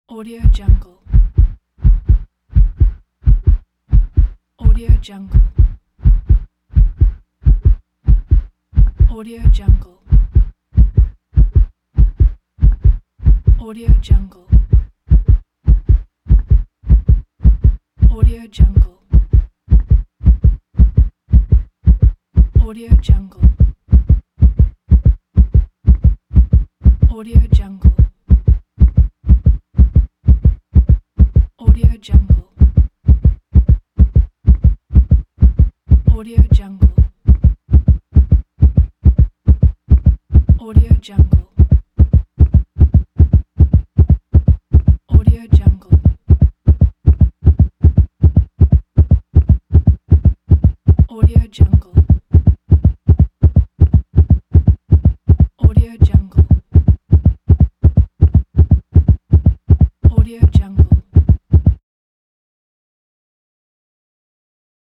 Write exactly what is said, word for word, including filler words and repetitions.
Audio Jungle. Audio Jungle. Audio Jungle. Audio Jungle. Audio Jungle. Audio Jungle. Audio Jungle. Audio Jungle. Audio Jungle.